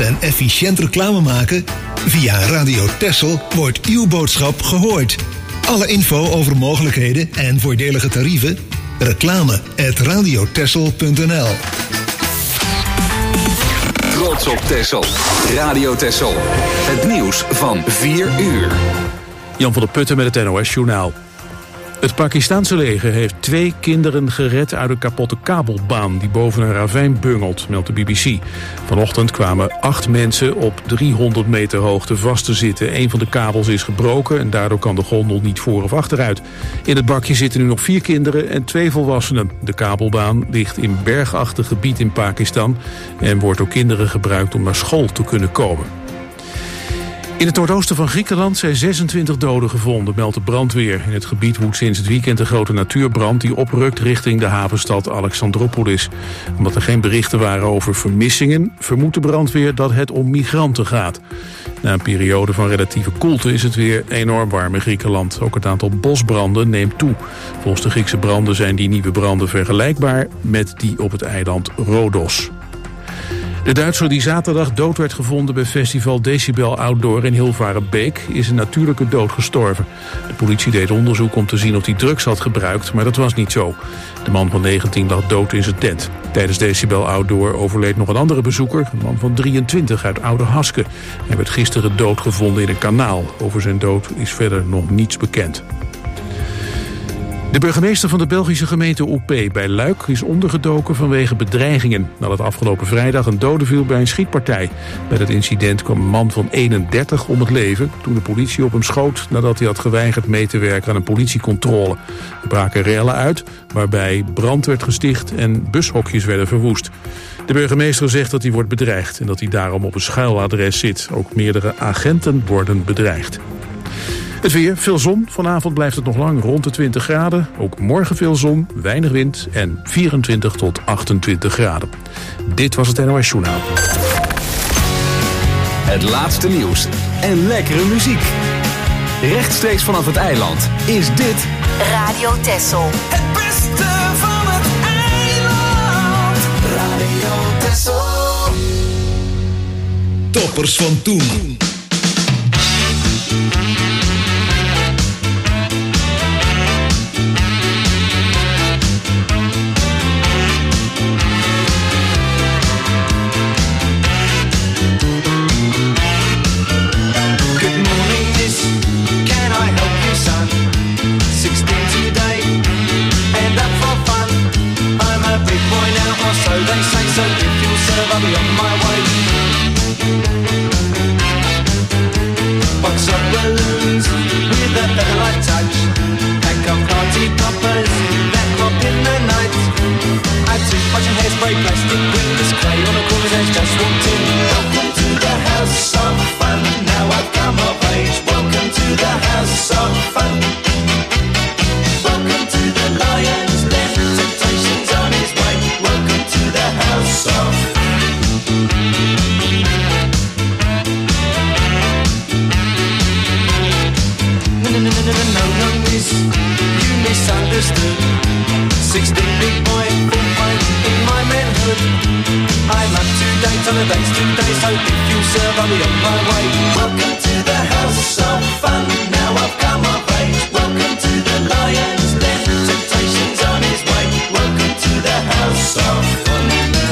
en efficiënt reclame maken? Via Radio Texel wordt uw boodschap gehoord. Alle info over mogelijkheden en voordelige tarieven? reclame@radiotexel.nl. Trots op Texel. Radio Texel. Het nieuws van 4 uur. Jan van der Putten met het NOS-journaal. Het Pakistanse leger heeft 2 kinderen gered uit een kapotte kabelbaan die boven een ravijn bungelt, meldt de BBC. Vanochtend kwamen 8 mensen op 300 meter hoogte vast te zitten. Een van de kabels is gebroken en daardoor kan de gondel niet voor of achteruit. In het bakje zitten nu nog 4 kinderen en 2 volwassenen. De kabelbaan ligt in bergachtig gebied in Pakistan en wordt door kinderen gebruikt om naar school te kunnen komen. In het noordoosten van Griekenland zijn 26 doden gevonden, meldt de brandweer. In het gebied woedt sinds het weekend een grote natuurbrand die oprukt richting de havenstad Alexandroupolis. Omdat er geen berichten waren over vermissingen, vermoedt de brandweer dat het om migranten gaat. Na een periode van relatieve koelte is het weer enorm warm in Griekenland. Ook het aantal bosbranden neemt toe. Volgens de Griekse branden zijn die nieuwe branden vergelijkbaar met die op het eiland Rhodos. De Duitser die zaterdag dood werd gevonden bij festival Decibel Outdoor in Hilvarenbeek is een natuurlijke dood gestorven. De politie deed onderzoek om te zien of hij drugs had gebruikt, maar dat was niet zo. De man van 19 lag dood in zijn tent. Tijdens Decibel Outdoor overleed nog een andere bezoeker, een man van 23 uit Oude Haske. Hij werd gisteren doodgevonden in een kanaal. Over zijn dood is verder nog niets bekend. De burgemeester van de Belgische gemeente Oupé bij Luik is ondergedoken vanwege bedreigingen. Nadat afgelopen vrijdag een dode viel bij een schietpartij. Bij dat incident kwam een man van 31 om het leven toen de politie op hem schoot nadat hij had geweigerd mee te werken aan een politiecontrole. Er braken rellen uit waarbij brand werd gesticht en bushokjes werden verwoest. De burgemeester zegt dat hij wordt bedreigd en dat hij daarom op een schuiladres zit. Ook meerdere agenten worden bedreigd. Het weer, veel zon. Vanavond blijft het nog lang rond de 20 graden. Ook morgen veel zon, weinig wind en 24 tot 28 graden. Dit was het NOS Journaal. Het laatste nieuws en lekkere muziek. Rechtstreeks vanaf het eiland is dit Radio Texel. Het beste van het eiland. Radio Texel. Toppers van toen. I'll be on my way. Box up balloons with a featherlight touch. Pack up party poppers that pop in the night. I took much of hairspray, plastic wings, clay on a corner's edge, just walked in. Welcome to the house of fun. Now I've come of age. Welcome to the house of fun. Welcome to the Lion's Den. Temptation's on his way. Welcome to the house of fun. No, miss, you misunderstood. 16 big boy, full fight in my manhood. I'm up to date on the dates today, so if you serve, I'll be on my way. Welcome to the house of fun. Now I've come of age. Welcome to the Lion's Den. Temptation's on his way. Welcome to the house of fun.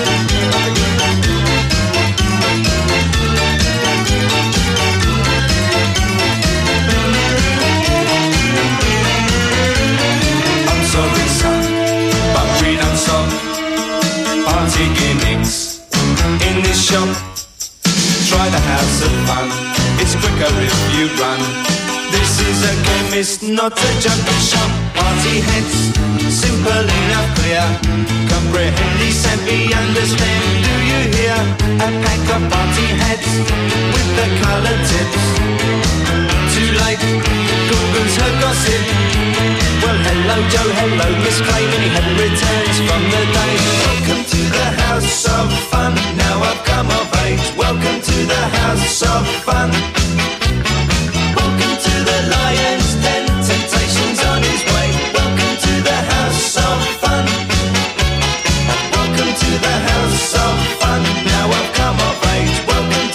Party gimmicks in this shop. Try the house of fun. It's quicker if you run. This is a chemist, not a jungle shop. Party heads, simple enough, clear. Comprehend, savvy, understand. Do you hear? A pack of party heads with the colored tips. Too late, Google's her gossip. Well, hello Joe, hello Miss Clay. Many had returns from the day. Welcome to the house of fun. Now I've come of age. Welcome to the house of fun. Welcome to the Lion's Den. Temptation's on his way. Welcome to the house of fun. Welcome to the house of fun. Now I've come of age. Welcome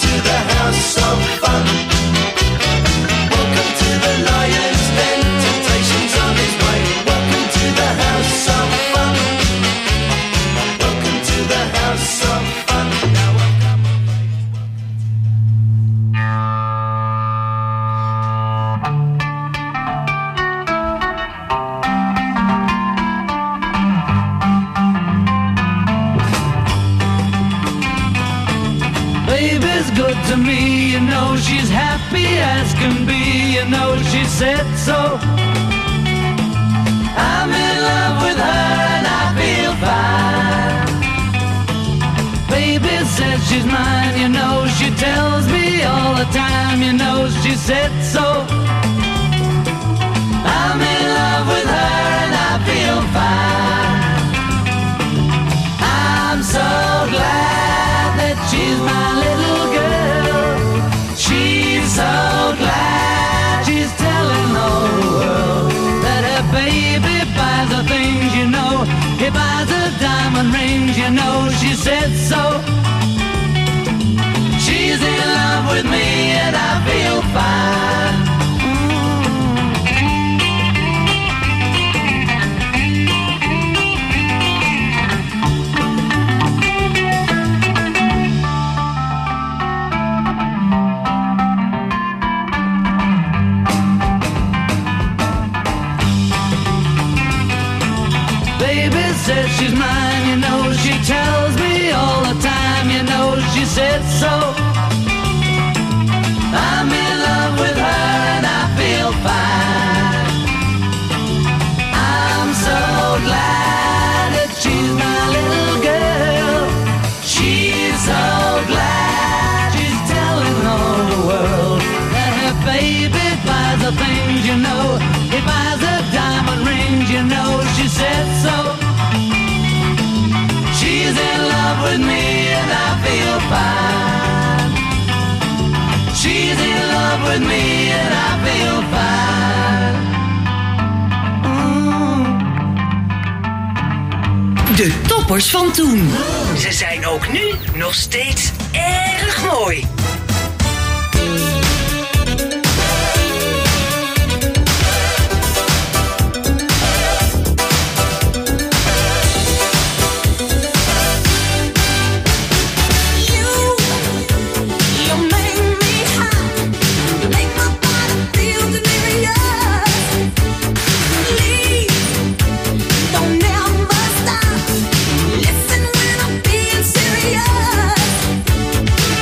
always good to me. You know she's happy as can be. You know she said so. I'm in love with her and I feel fine. Baby says she's mine. You know she tells me all the time. You know she said so. I'm in love with her and I feel fine. I'm so glad that she's my little girl. She's so glad she's telling all the world that her baby buys her things, you know. He buys her diamond rings, you know. She said so. She's in love with me and I feel fine. Says she's mine, you know, she tells me all the time, you know, she said so. I'm in love with her and I feel fine. I'm so glad that she's my little girl. She's so glad she's telling all the world that her baby buys her things, you know. He buys her diamond rings, you know, she said so. She's in love with me and I feel fine. She's in love with me and I feel fine. De toppers van toen. Ze zijn ook nu nog steeds erg mooi. Listen when I'm being serious.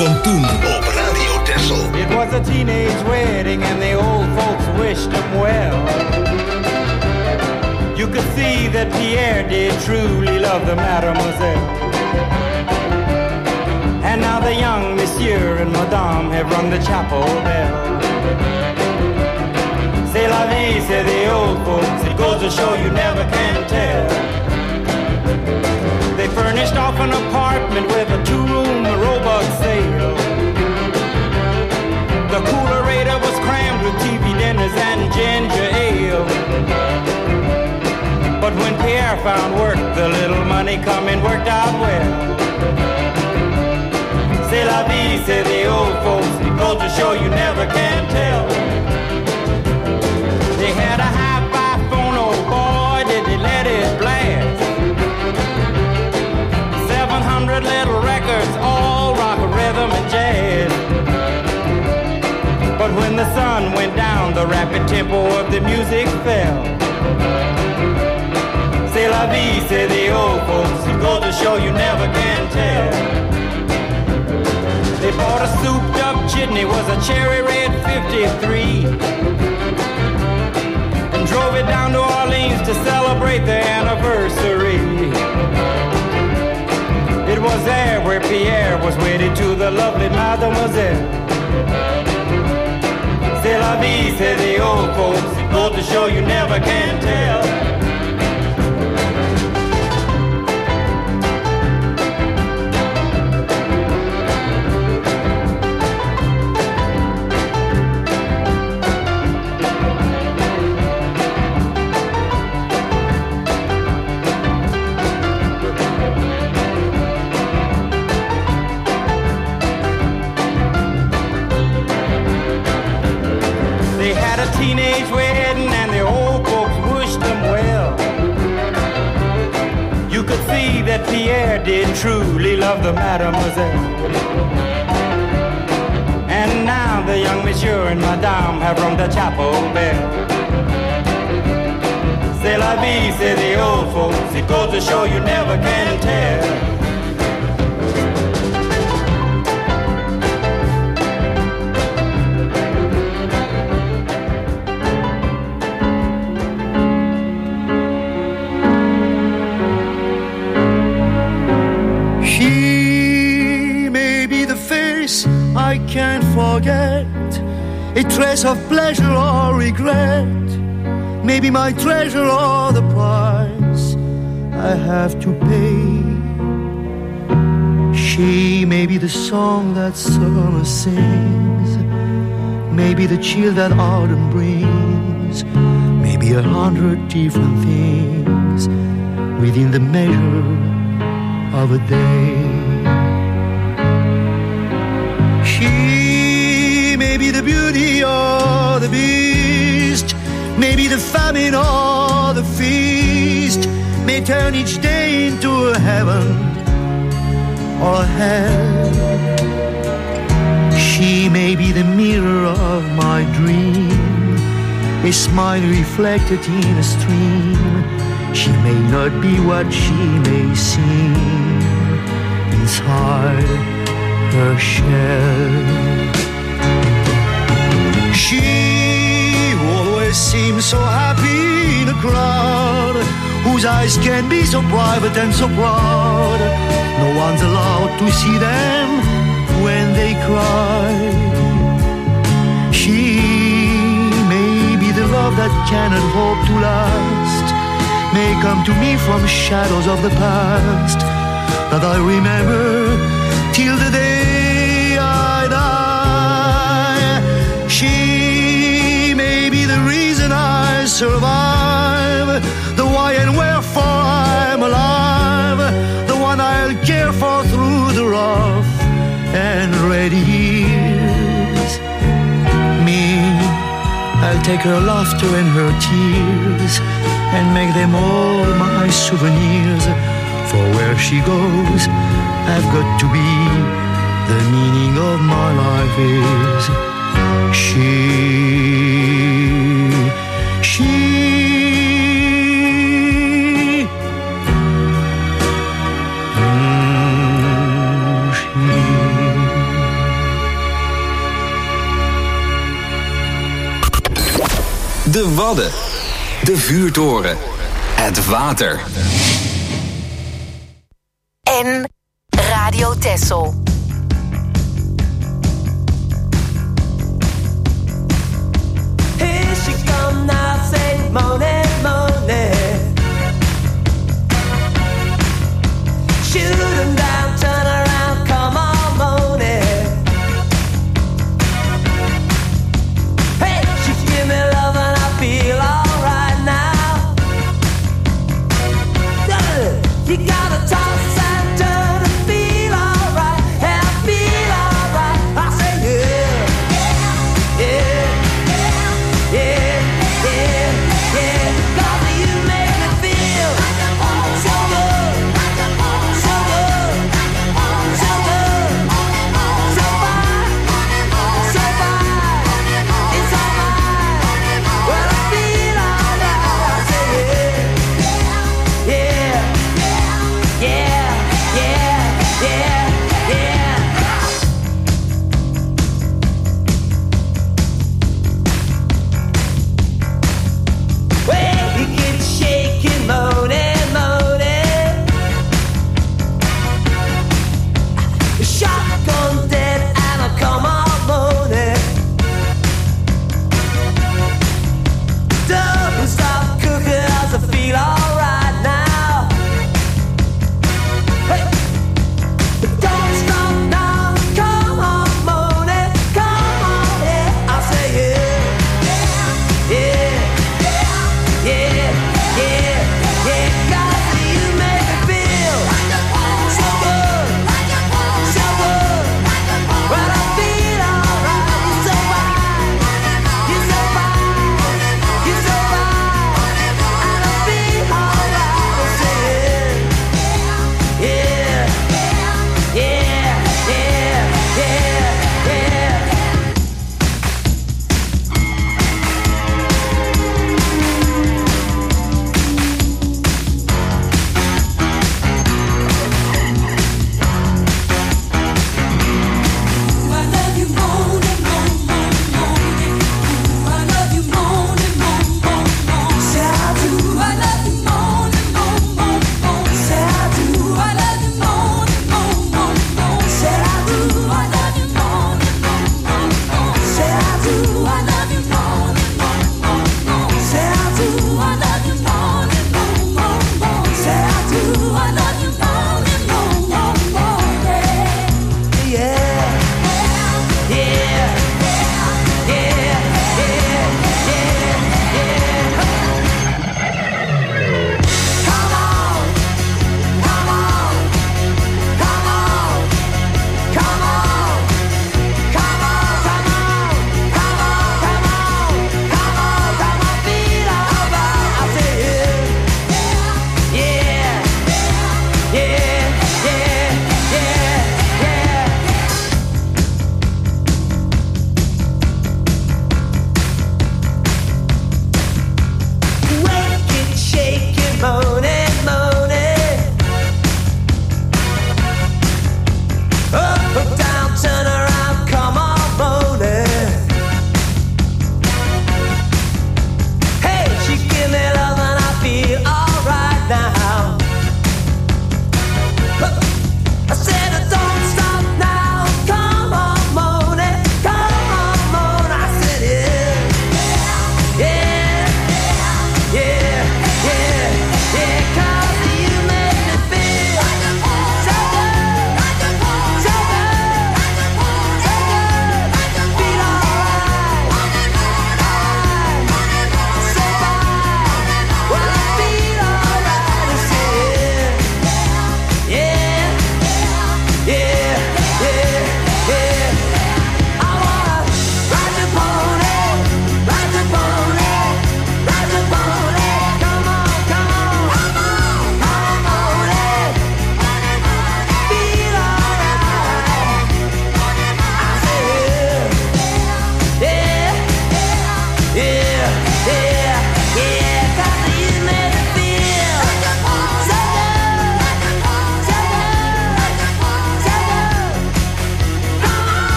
van toen op Radio Texel. It was a teenage wedding and the old folks wished him well. You could see that Pierre did truly love the mademoiselle. And now the young monsieur and madame have rung the chapel bell. C'est la vie, say the old folks, it goes to show you never can tell. They furnished off an apartment with a two-room robot sale. The coolerator was crammed with TV dinners and ginger ale. But when Pierre found work, the little money coming worked out well. C'est la vie, say the old folks, it goes to show you never can tell. They had a hi-fi phone, oh boy, did they let it blast. 700 little records, all rock, rhythm, and jazz. But when the sun went down, the rapid tempo of the music fell. C'est la vie, say the old folks, it goes to show you never can tell. They bought a souped-up jitney, was a cherry red 53, and drove it down to Orleans to celebrate their anniversary. It was there where Pierre was wedded to the lovely mademoiselle. C'est la vie, say the old folks, it goes to show you never can tell. Teenage wedding and the old folks wished them well. You could see that Pierre did truly love the mademoiselle. And now the young monsieur and madame have rung the chapel bell. C'est la vie, say the old folks, it goes to show you never can tell. I can't forget, a trace of pleasure or regret, maybe my treasure or the price I have to pay. She may be the song that summer sings, maybe the chill that autumn brings, maybe 100 different things within the measure of a day. She may be the beauty or the beast, maybe the famine or the feast, may turn each day into a heaven or a hell. She may be the mirror of my dream, a smile reflected in a stream. She may not be what she may seem inside her shell. She always seems so happy in a crowd, whose eyes can be so private and so proud. No one's allowed to see them when they cry. She may be the love that cannot hope to last, may come to me from shadows of the past that I remember till the day I die. She may be the reason I survive, the why and wherefore I'm alive, the one I'll care for through the rough and ready years. Me, I'll take her laughter and her tears and make them all my souvenirs. For where she goes, I've got to be. The meaning of my life is she. De Wadden. De vuurtoren. Het water. En Radio Texel. Here she come now, say moaning, moaning. Shoot 'em down, turn around, come on, moaning. Hey, she give me love and I feel alright now. You gotta toss and turn and feel alright.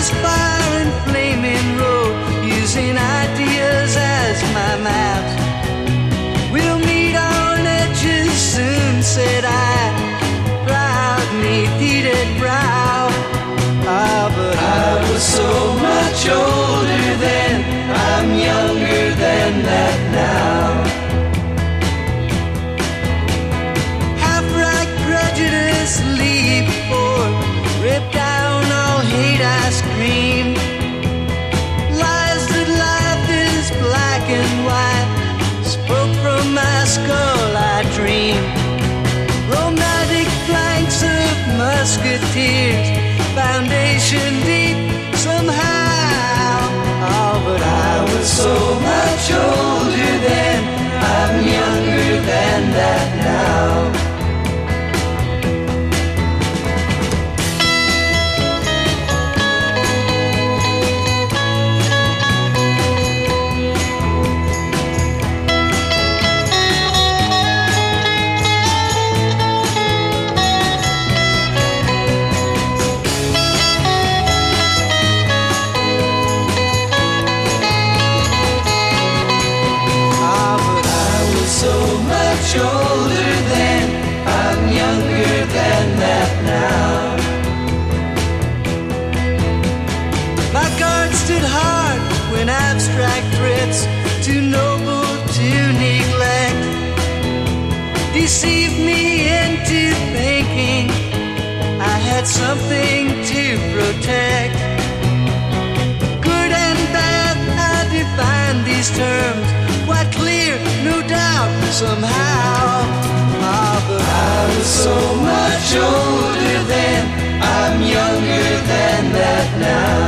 this fire and flaming road, using ideas as my maps. We'll meet on edges soon, said I, proud 'neath heated brow. Ah, but I was so much older then, I'm younger than that now. Half-right prejudice, leap forth, rip down all hate I scream. Lies that life is black and white, spoke from my skull I dream. Romantic flanks of musketeers, foundation deep somehow. Oh, but I was so much older then, I'm younger than that now. Older then, I'm younger than that now. My guard stood hard when abstract threats, too noble to neglect, deceived me into thinking I had something to protect. Good and bad, I define these terms quite clear, no doubt, somehow. Ah, but I was so much older then, I'm younger than that now.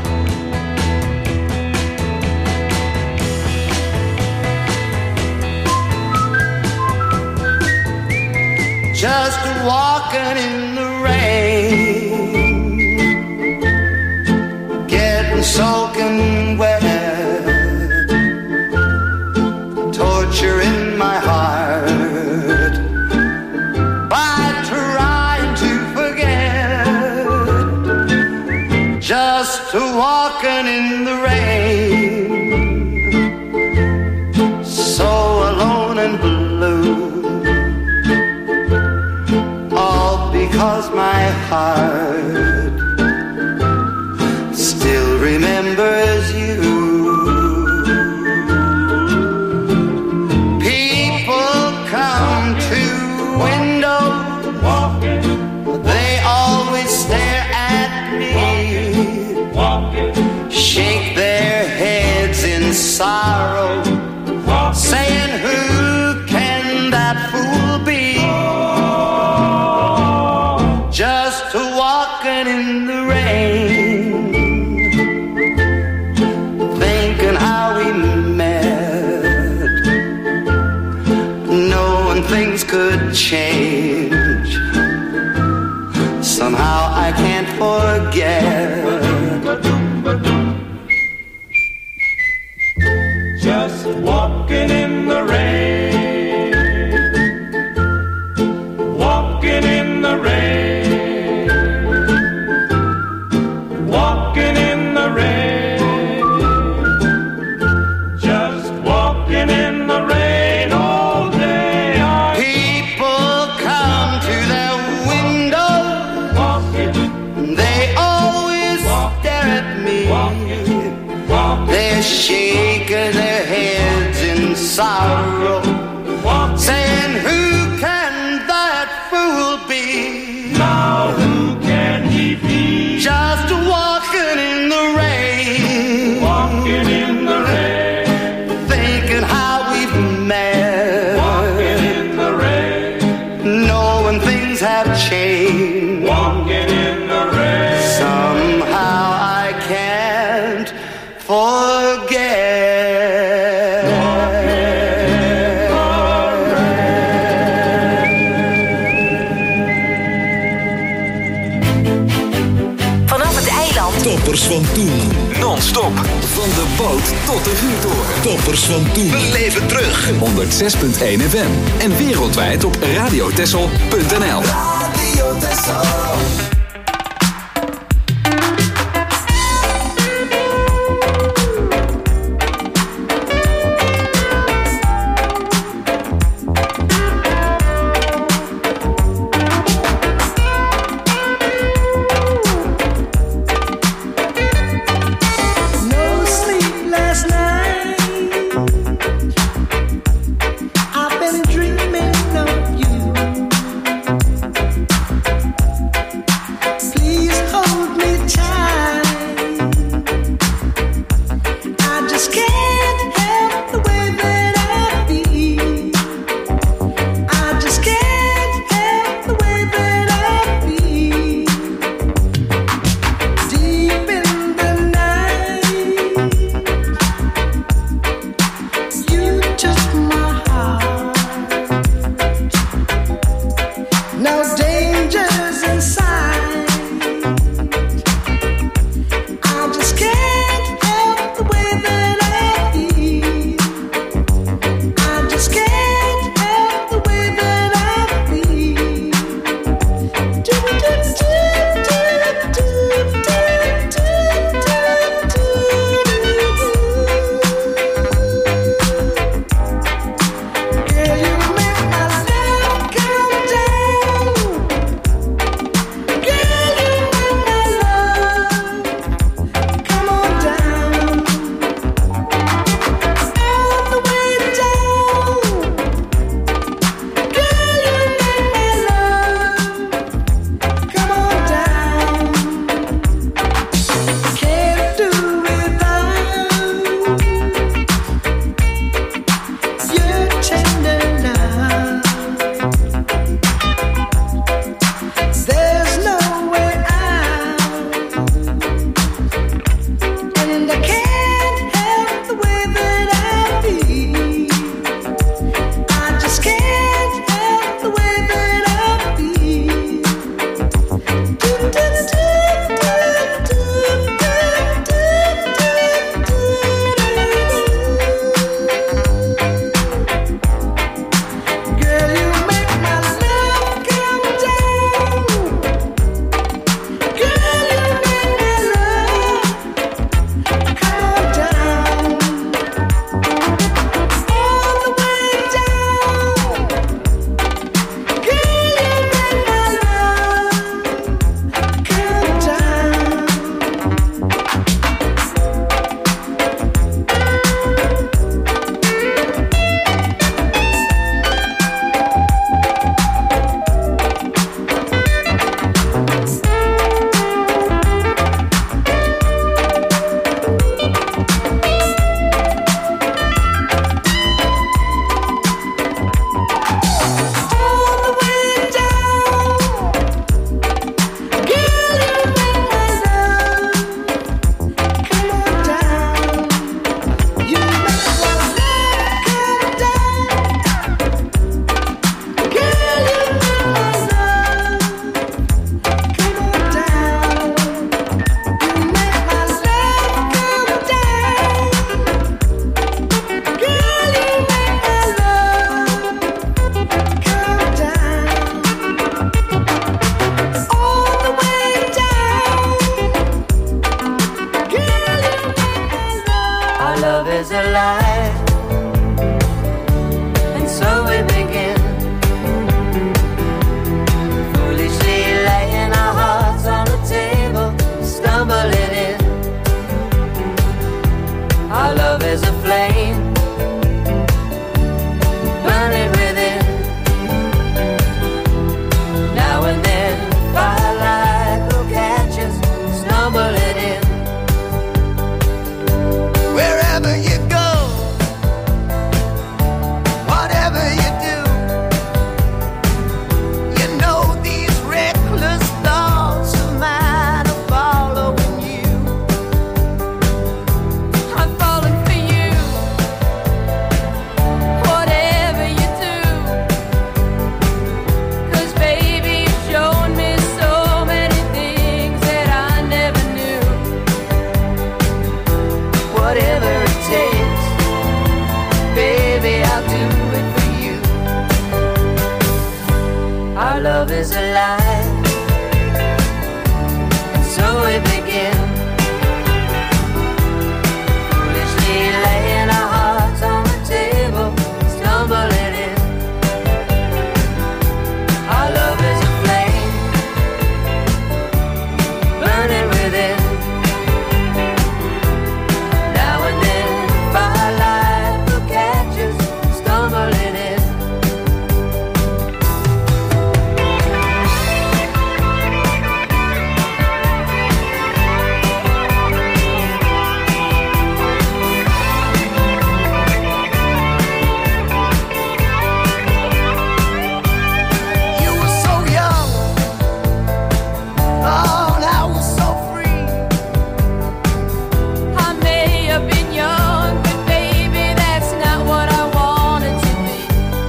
Just walking in the rain, getting soaking wet, torture in my heart by trying to forget. Just walking in the rain, so alone and blue, all because my heart still remembers you. Shake their heads in sorrow, saying, who can that fool be? Just walking in the rain, thinking how we met, knowing things could change. Somehow I can't forget. Just walking in the rain, walking in the rain, walking in the rain, just walking in the rain all day. People come to their window, walking. They always stare at me, walking. They're shaking their heads in sorrow, saying, who can that fool be? Now who can he be? Just walking in the rain, walking in the rain, thinking how we've met, walking in the rain, knowing things have changed, walking in the rain. Somehow I can't forget. Toppers van toen. Non-stop. Van de boot tot de vuurtoren. Toppers van toen. We leven terug. 106.1 FM. En wereldwijd op radiotessel.nl. Radio Tessel. is a lie. And so we begin, foolishly laying our hearts on the table, stumbling in. Our love is a flame, burning within. Now and then, firelight will catch us, stumbling in. Wherever you go, whatever you do, you know these reckless thoughts of mine are following you. I'm falling for you, whatever you do. 'Cause baby, you've shown me so many things that I never knew. Whatever it takes, baby, I'll do it for you. Our love is a lie, and so we begin, foolishly laying our hearts on the table, stumbling in. Our love is a flame, burning within. Now and then, firelight will catch us, stumbling in. You were so young, oh, and I was so free. I may have been young, but baby, that's not what I wanted to be.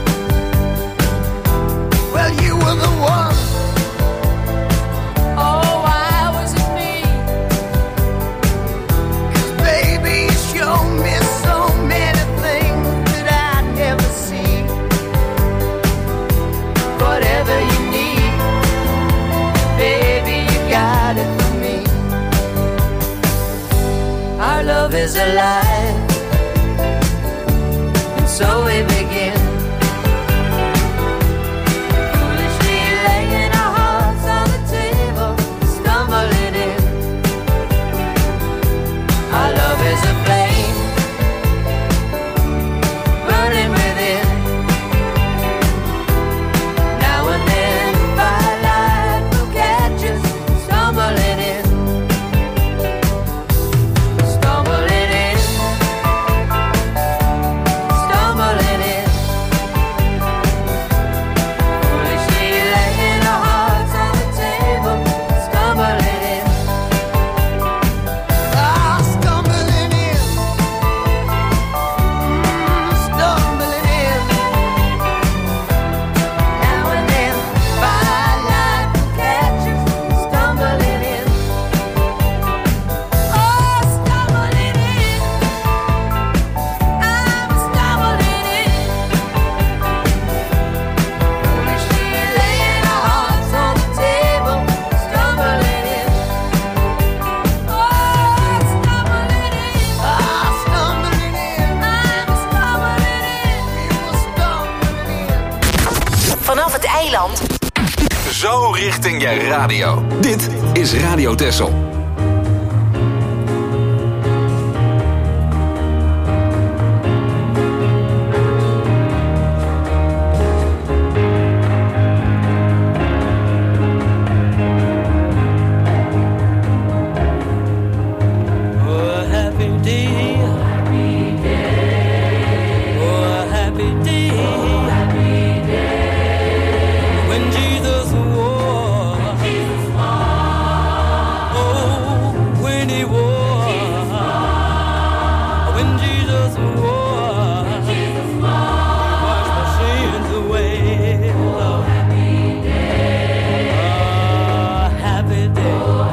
Well, you were the one. Oh, why was it me? 'Cause baby, you showed me so many things that I'd never see. Whatever you need, baby, you got it for me. Our love is a lie, and so we begin, foolishly laying our hearts on the table, stumbling in. Our love is a flame, burning within. Now and then, firelight will catch us, stumbling in. Stumbling in, stumbling in. Foolishly laying our hearts on the table, stumbling in. Ah, stumbling in, stumbling in. Now and then, firelight will catch us, stumbling in. Oh, stumbling in, I'm stumbling in. Foolishly laying our hearts on the table, stumbling in. Oh, stumbling in, stumbling in. I'm stumbling in. People stumbling in. Vanaf het eiland. Zo richting je radio. Dit is Radio Texel. Oh, a happy day. Oh, a happy day. When Jesus was. Oh, when he was. When Jesus was. He washed my sins away. Oh, happy day. Oh, happy day.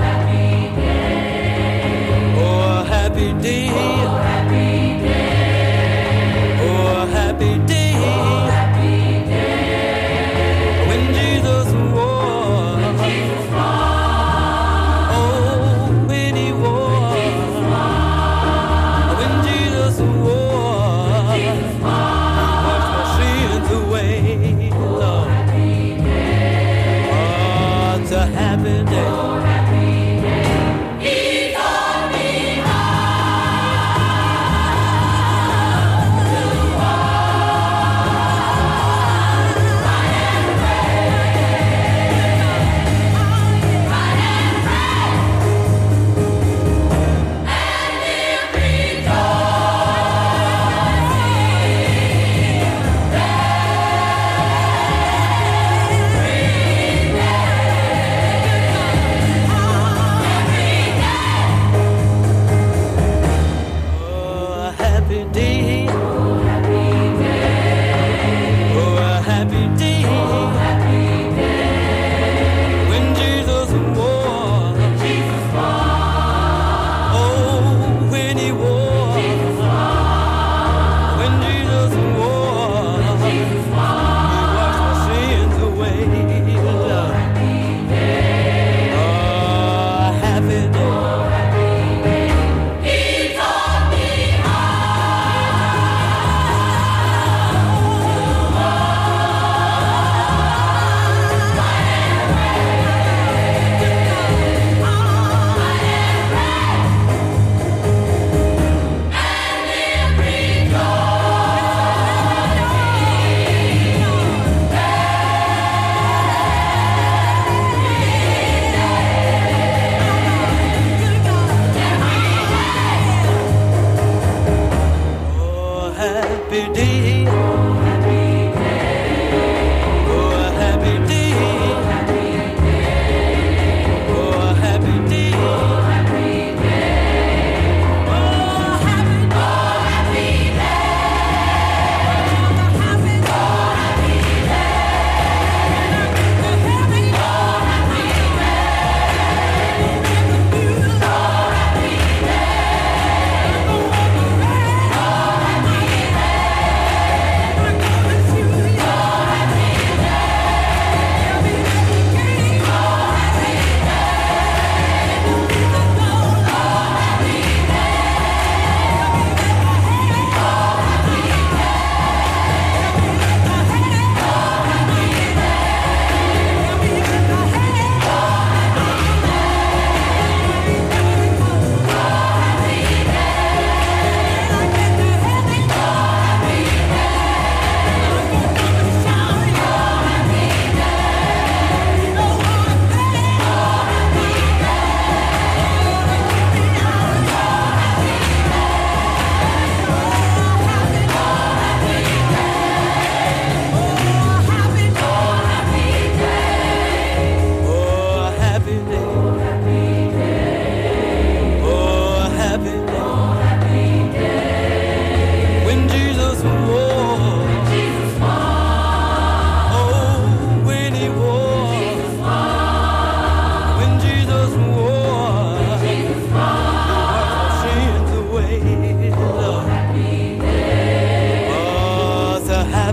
Oh, happy day. Oh, happy day. Oh, happy day. Oh, happy day. When Jesus was. Oh, when he was. When Jesus was.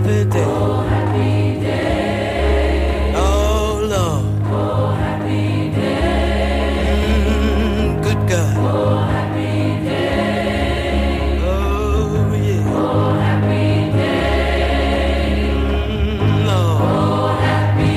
happy day. Oh, happy day. Oh, Lord. Oh, happy day. Good God. Oh, happy day. Oh, yeah. Oh, happy day. Lord. Oh, happy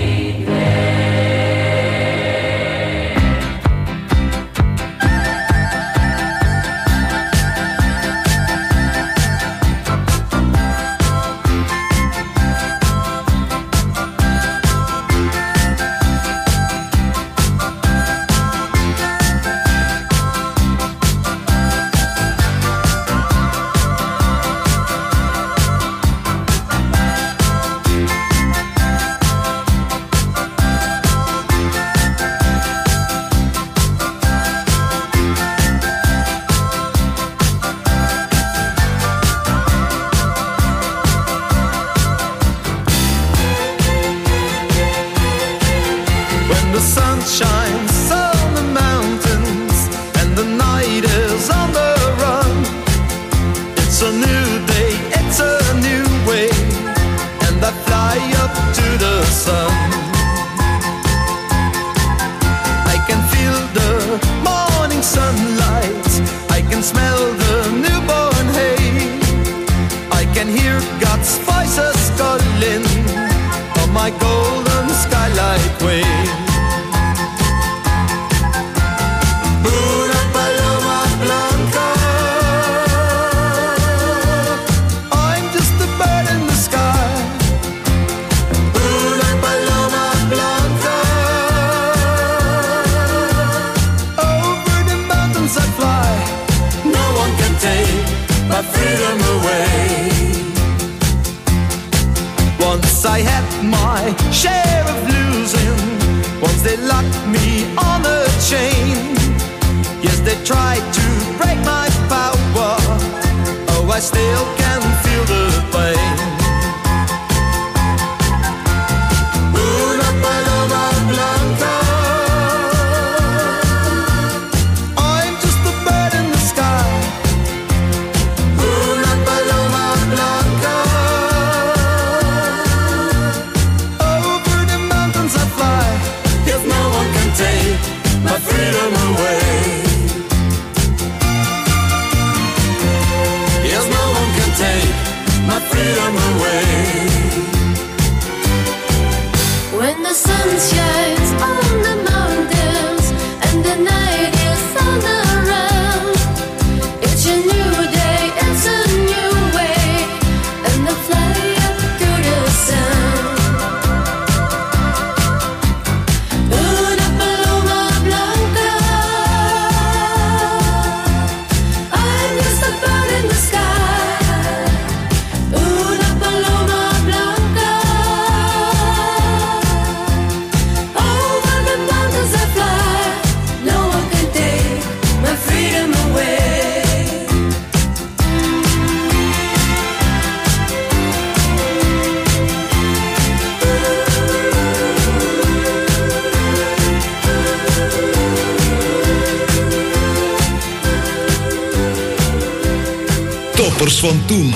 Toppers van toen.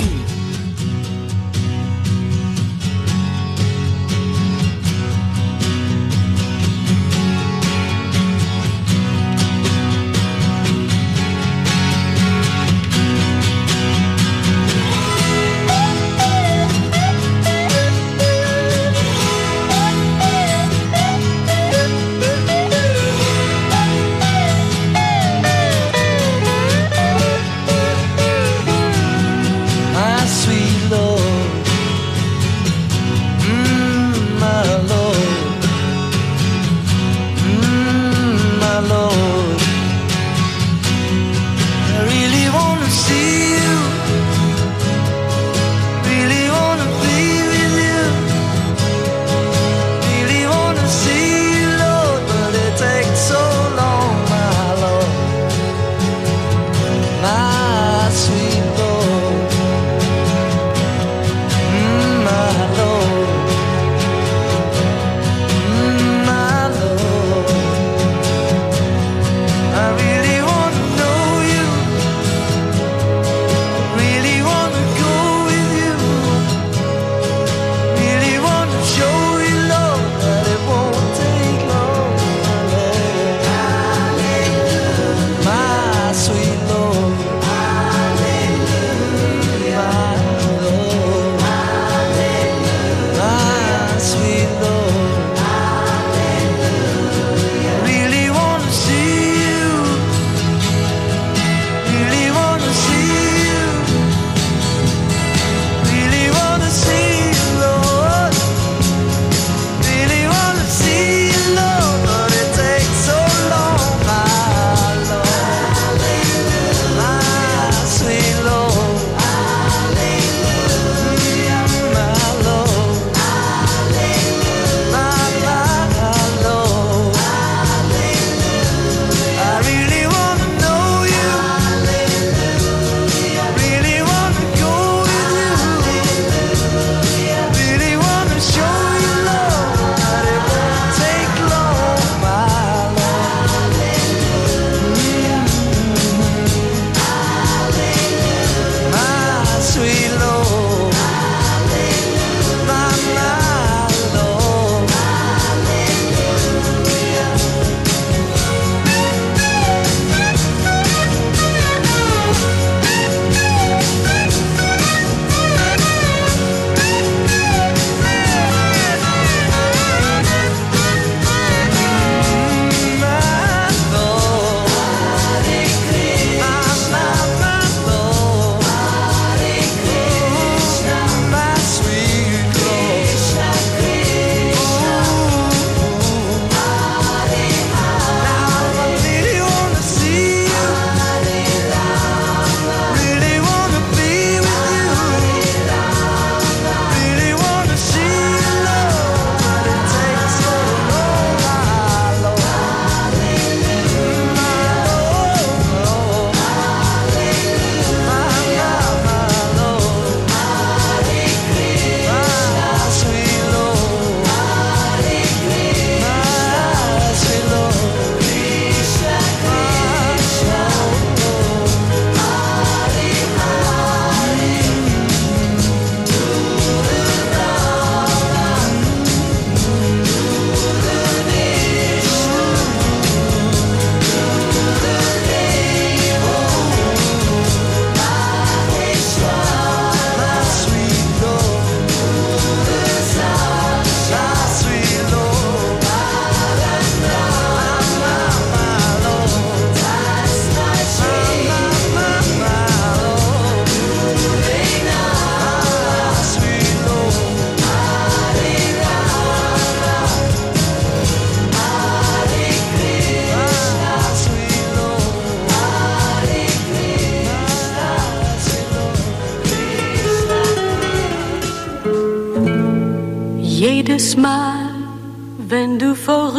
Jedes Mal, wenn du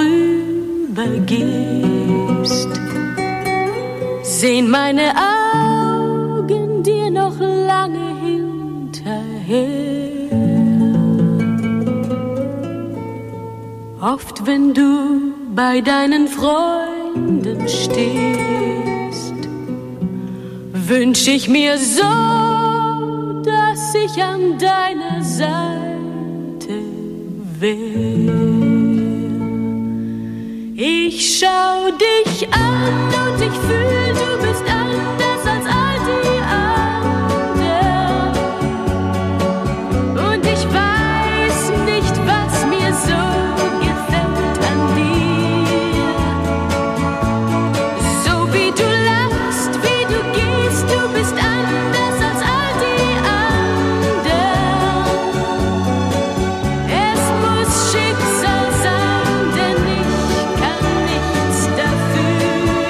vorübergehst, sehen meine Augen dir noch lange hinterher. Oft, wenn du bei deinen Freunden stehst, wünsch ich mir so, dass ich an deiner Seite wär. Ich schau dich an und ich fühl, du bist anders als all die anderen. Und ich weiß nicht, was mir so gefällt an dir. So wie du lachst, wie du gehst, du bist anders als all die anderen. Es muss Schicksal sein, denn ich kann nichts dafür,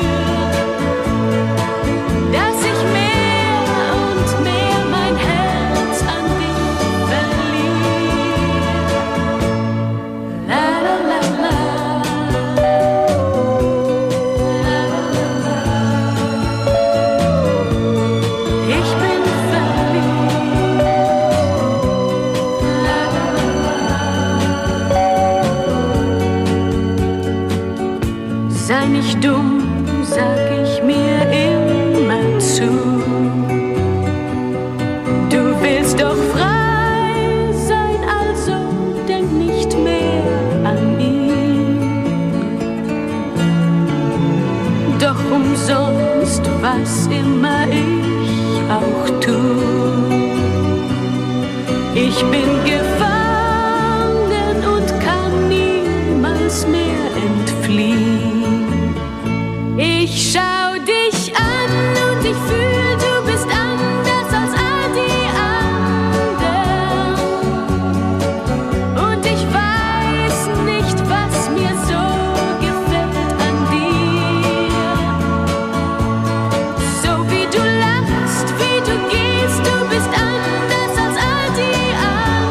dass ich mehr und mehr mein Herz an dich verliere. La la la la. Ich bin verliebt. Sei nicht dumm, sag ich mir immer zu. Du willst doch frei sein, also denk nicht mehr an ihn. Doch umsonst, was immer ich auch tu. Ich bin gefangen und kann niemals mehr entfliehen. Ich schau dich an und ich fühl, du bist anders als all die anderen. Und ich weiß nicht, was mir so gefällt an dir. So wie du lachst, wie du gehst, du bist anders als all die anderen.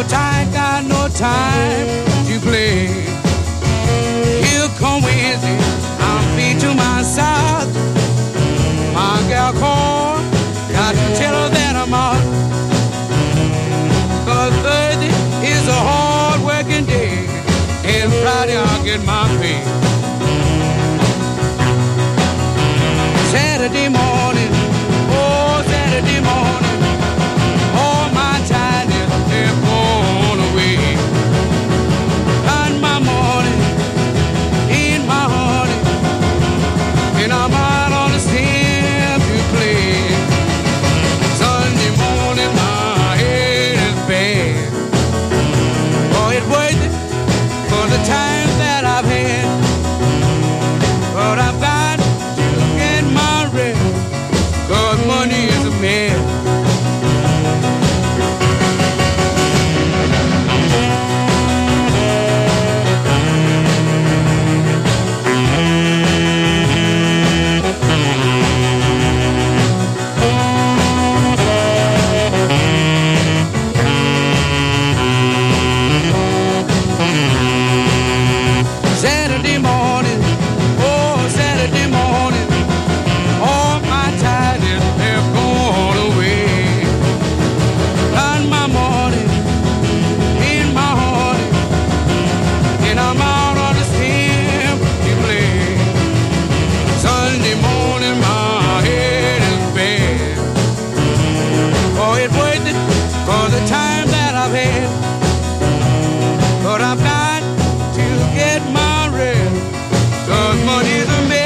time, got no time to play. Here come Wednesday, I'm feet to my side. My gal called, got to tell her that I'm out. 'Cause Thursday is a hard working day, and Friday I'll get my pay. Saturday morning, oh Saturday morning, all my tidings they're gone away. And my morning, in my honey, and I'm out on the stand to play. Sunday morning, my head is bad. Oh, it's worth it for the time that I've had. But I've got to get my rest, 'cause money is a man. Saturday morning, oh Saturday morning, all my tidings they're gone away. And my morning, in my honey, and I'm out on the stand to play. Sunday morning, my head is bad. Oh, it's worth it for the time that I've had. But I've got to get my rest, 'cause money's a man.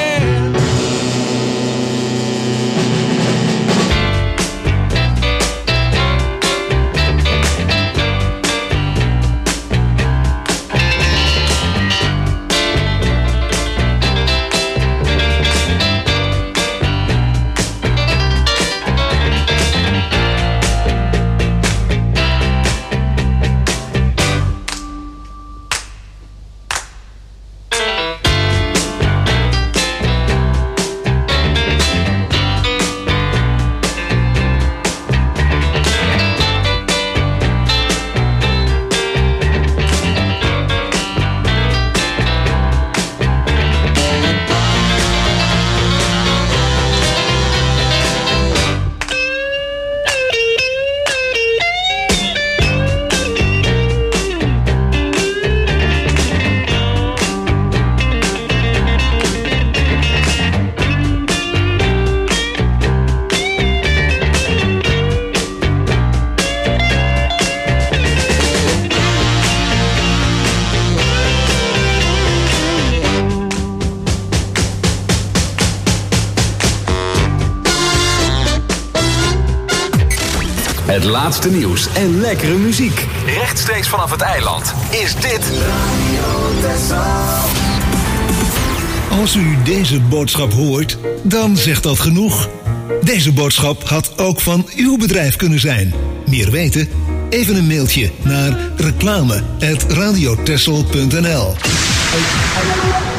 Het laatste nieuws en lekkere muziek. Rechtstreeks vanaf het eiland is dit Radio Texel. Als u deze boodschap hoort, dan zegt dat genoeg. Deze boodschap had ook van uw bedrijf kunnen zijn. Meer weten? Even een mailtje naar reclame@radiotexel.nl.